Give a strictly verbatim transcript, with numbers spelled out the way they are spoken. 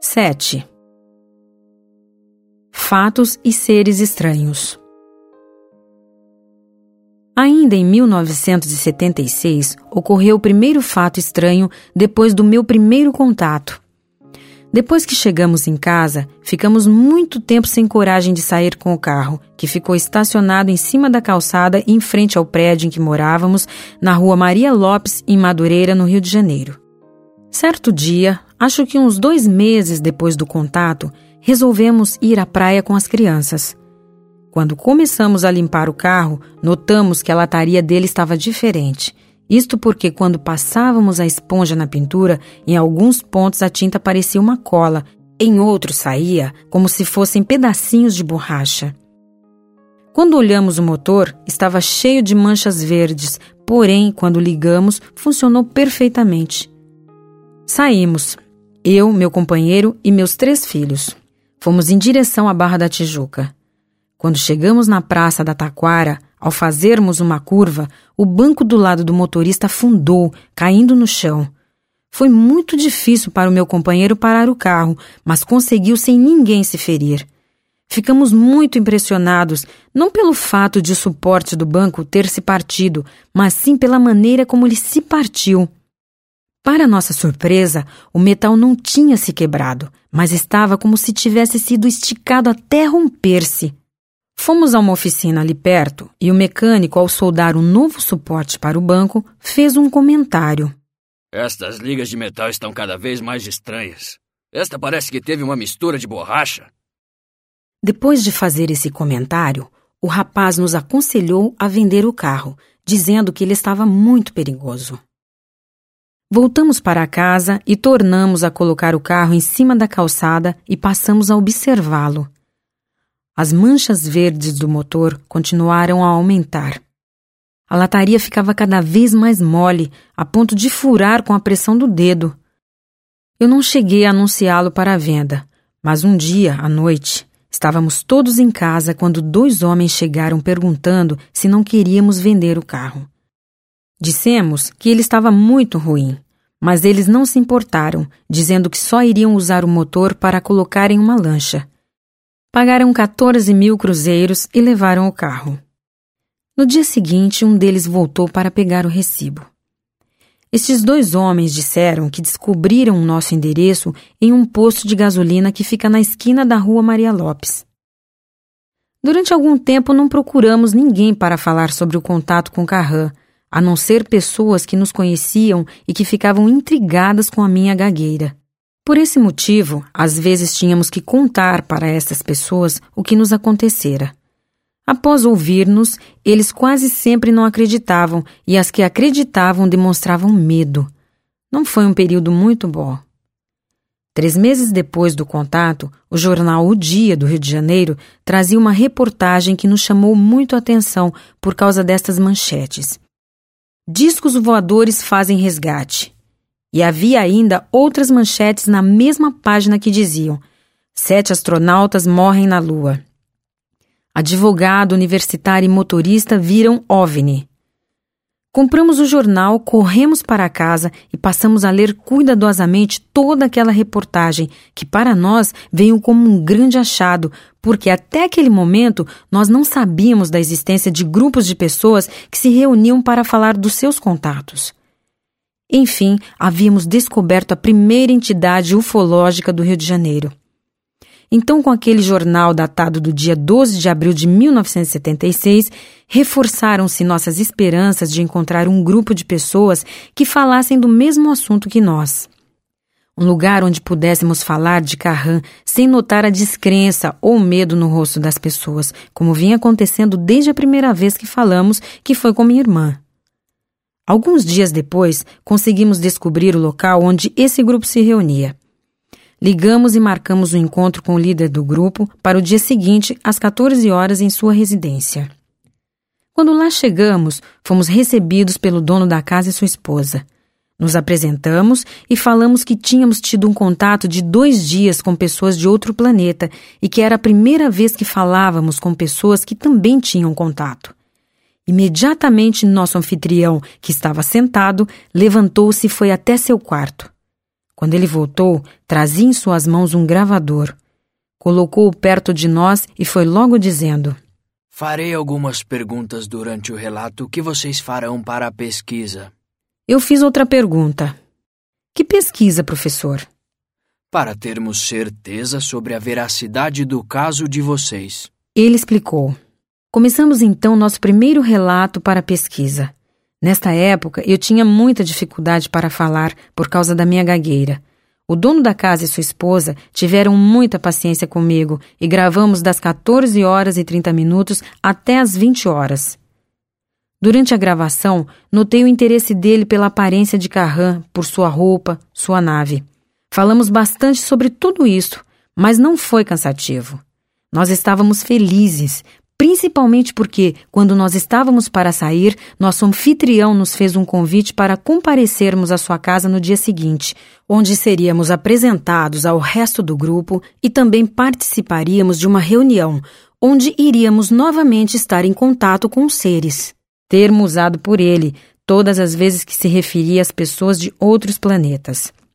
sete. Fatos e seres estranhos. Ainda em mil novecentos e setenta e seis, ocorreu o primeiro fato estranho depois do meu primeiro contato. Depois que chegamos em casa, ficamos muito tempo sem coragem de sair com o carro, que ficou estacionado em cima da calçada em frente ao prédio em que morávamos, na rua Maria Lopes, em Madureira, no Rio de Janeiro. Certo dia, acho que uns dois meses depois do contato, resolvemos ir à praia com as crianças. Quando começamos a limpar o carro, notamos que a lataria dele estava diferente. Isto porque quando passávamos a esponja na pintura, em alguns pontos a tinta parecia uma cola, em outros saía como se fossem pedacinhos de borracha. Quando olhamos o motor, estava cheio de manchas verdes, porém, quando ligamos, funcionou perfeitamente. Saímos, eu, meu companheiro e meus três filhos. Fomos em direção à Barra da Tijuca. Quando chegamos na Praça da Taquara, ao fazermos uma curva, o banco do lado do motorista afundou, caindo no chão. Foi muito difícil para o meu companheiro parar o carro, mas conseguiu sem ninguém se ferir. Ficamos muito impressionados, não pelo fato de o suporte do banco ter se partido, mas sim pela maneira como ele se partiu. Para nossa surpresa, o metal não tinha se quebrado, mas estava como se tivesse sido esticado até romper-se. Fomos a uma oficina ali perto e o mecânico, ao soldar um novo suporte para o banco, fez um comentário. Estas ligas de metal estão cada vez mais estranhas. Esta parece que teve uma mistura de borracha. Depois de fazer esse comentário, o rapaz nos aconselhou a vender o carro, dizendo que ele estava muito perigoso. Voltamos para casa e tornamos a colocar o carro em cima da calçada e passamos a observá-lo. As manchas verdes do motor continuaram a aumentar. A lataria ficava cada vez mais mole, a ponto de furar com a pressão do dedo. Eu não cheguei a anunciá-lo para a venda, mas um dia, à noite, estávamos todos em casa quando dois homens chegaram perguntando se não queríamos vender o carro. Dissemos que ele estava muito ruim, mas eles não se importaram, dizendo que só iriam usar o motor para colocar em uma lancha. Pagaram quatorze mil cruzeiros e levaram o carro. No dia seguinte, um deles voltou para pegar o recibo. Estes dois homens disseram que descobriram o nosso endereço em um posto de gasolina que fica na esquina da rua Maria Lopes. Durante algum tempo não procuramos ninguém para falar sobre o contato com Carran, a não ser pessoas que nos conheciam e que ficavam intrigadas com a minha gagueira. Por esse motivo, às vezes tínhamos que contar para essas pessoas o que nos acontecera. Após ouvir-nos, eles quase sempre não acreditavam e as que acreditavam demonstravam medo. Não foi um período muito bom. Três meses depois do contato, o jornal O Dia do Rio de Janeiro trazia uma reportagem que nos chamou muito a atenção por causa destas manchetes. Discos voadores fazem resgate. E havia ainda outras manchetes na mesma página que diziam: Sete astronautas morrem na Lua. Advogado, universitário e motorista viram OVNI. Compramos o jornal, corremos para casa e passamos a ler cuidadosamente toda aquela reportagem, que para nós veio como um grande achado, porque até aquele momento nós não sabíamos da existência de grupos de pessoas que se reuniam para falar dos seus contatos. Enfim, havíamos descoberto a primeira entidade ufológica do Rio de Janeiro. Então, com aquele jornal datado do dia doze de abril de mil novecentos e setenta e seis, reforçaram-se nossas esperanças de encontrar um grupo de pessoas que falassem do mesmo assunto que nós. Um lugar onde pudéssemos falar de Carran sem notar a descrença ou medo no rosto das pessoas, como vinha acontecendo desde a primeira vez que falamos, que foi com minha irmã. Alguns dias depois, conseguimos descobrir o local onde esse grupo se reunia. Ligamos e marcamos o um encontro com o líder do grupo para o dia seguinte, às quatorze horas, em sua residência. Quando lá chegamos, fomos recebidos pelo dono da casa e sua esposa. Nos apresentamos e falamos que tínhamos tido um contato de dois dias com pessoas de outro planeta e que era a primeira vez que falávamos com pessoas que também tinham contato. Imediatamente, nosso anfitrião, que estava sentado, levantou-se e foi até seu quarto. Quando ele voltou, trazia em suas mãos um gravador. Colocou-o perto de nós e foi logo dizendo: Farei algumas perguntas durante o relato que vocês farão para a pesquisa. Eu fiz outra pergunta. Que pesquisa, professor? Para termos certeza sobre a veracidade do caso de vocês. Ele explicou. Começamos então nosso primeiro relato para a pesquisa. Nesta época, eu tinha muita dificuldade para falar por causa da minha gagueira. O dono da casa e sua esposa tiveram muita paciência comigo e gravamos das quatorze horas e trinta minutos até as vinte horas. Durante a gravação, notei o interesse dele pela aparência de Carran, por sua roupa, sua nave. Falamos bastante sobre tudo isso, mas não foi cansativo. Nós estávamos felizes, principalmente porque, quando nós estávamos para sair, nosso anfitrião nos fez um convite para comparecermos à sua casa no dia seguinte, onde seríamos apresentados ao resto do grupo e também participaríamos de uma reunião, onde iríamos novamente estar em contato com os seres. Termo usado por ele todas as vezes que se referia às pessoas de outros planetas.